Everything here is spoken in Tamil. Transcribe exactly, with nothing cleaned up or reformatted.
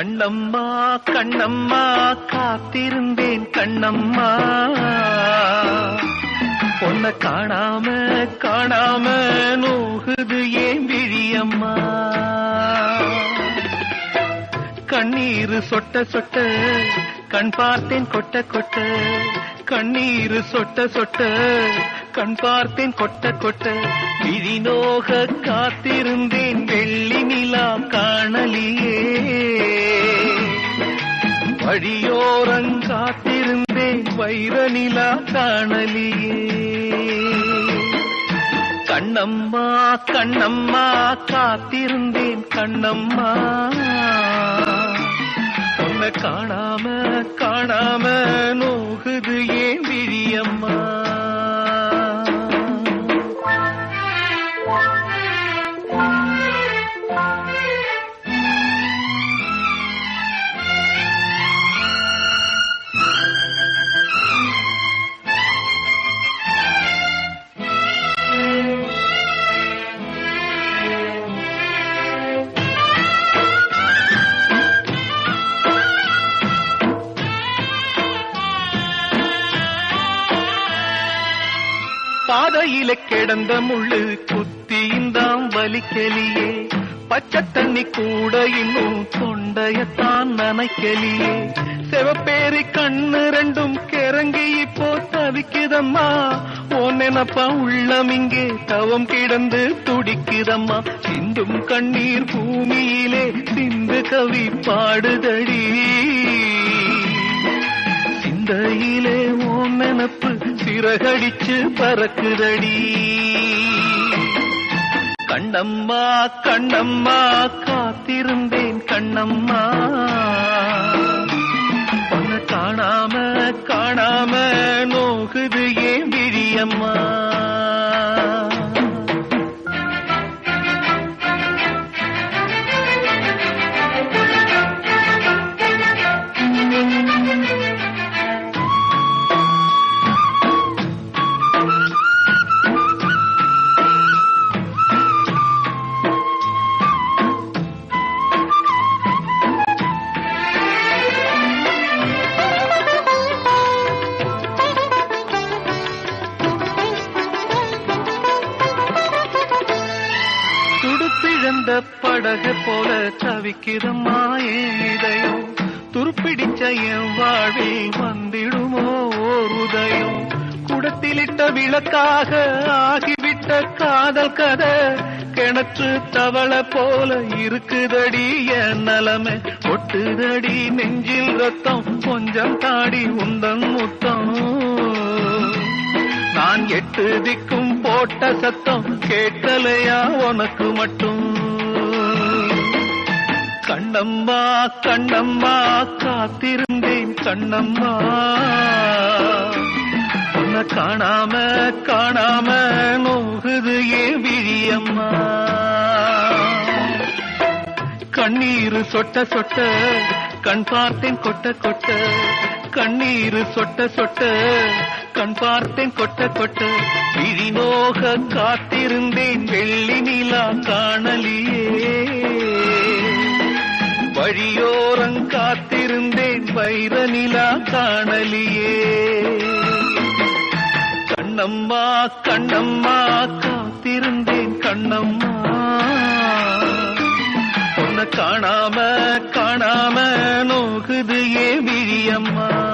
கண்ணம்மா கண்ணம்மா காத்திருந்தேன் கண்ணம்மா, பொன்ன காணாம காணாம நோகுது ஏன் விழியம்மா. கண்ணீரு சொட்ட சொட்ட கண் பார்த்தேன் கொட்ட கொட்ட, கண்ணீரு சொட்ட சொட்ட கண் பார்த்தேன் கொட்ட கொட்ட, விழிநோக காத்திருந்தேன் வெள்ளி நிலா காணலியே, வழியோரங்காத்திருந்தேன் வைர நிலா காணலியே. கண்ணம்மா கண்ணம்மா காத்திருந்தேன் கண்ணம்மா, பொன்ன காணாம காணாம நோகுது ஏன் விழியம்மா. பாதையில கிடந்த முள்ளு குத்தியுந்தாம் வலிக்கலியே, பச்சை தண்ணி கூட இன்னும் தொண்டையத்தான் நனைக்கலியே, செவப்பேரி கண்ணு ரெண்டும் கிறங்கி இப்போ தவிக்குதம்மா, ஓன் நினப்பா உள்ளம் இங்கே தவம் கிடந்து துடிக்குதம்மா, சிந்தும் கண்ணீர் பூமியிலே சிந்து கவி பாடுதடி, சிந்தையிலே ஓன் நினப்பு சிறகடிச்சு பறக்குதடி. கண்ணம்மா கண்ணம்மா காத்திருந்தேன் கண்ணம்மா, பொன்ன காணாம காணாம நோகுது ஏன் விழியம்மா. துடுப்பிழந்த படகு போல தவிக்கிறம்மா என் இதயம், துருப்பிடிச்ச என் வாழ்வில் வந்திடுமோ ஓர் உதயம், குடத்திலிட்ட விளக்காக ஆகிவிட்ட காதல் கதை, கிணற்று தவளை போல இருக்குதடி என் நலமே, ஒட்டுதடி நெஞ்சில் ரத்தம் கொஞ்சம் தாடி உந்தன் முத்தம், நான் எட்டு திக்கும் போட்ட சத்தம் கேட்கலையா உனக்கு மட்டும். கண்ணம்மா கண்ணம்மா காத்திருந்தேன் கண்ணம்மா, உன்னை காணாம காணாம நோகுது ஏன் விழியம்மா. கண்ணீரு சொட்ட சொட்ட கண் பார்த்தேன் கொட்ட கொட்ட, கண்ணீரு சொட்ட சொட்ட கண் பார்த்தேன் கொட்ட கொட்ட, விழிநோக காத்திருந்தேன் வெள்ளி நிலா காணலியே, வழியோரங் காத்திருந்தேன் வைர நிலா காணலியே. கண்ணம்மா கண்ணம்மா காத்திருந்தேன் கண்ணம்மா, பொன்ன காணாம காணாம நோகுது ஏன் விழியம்மா.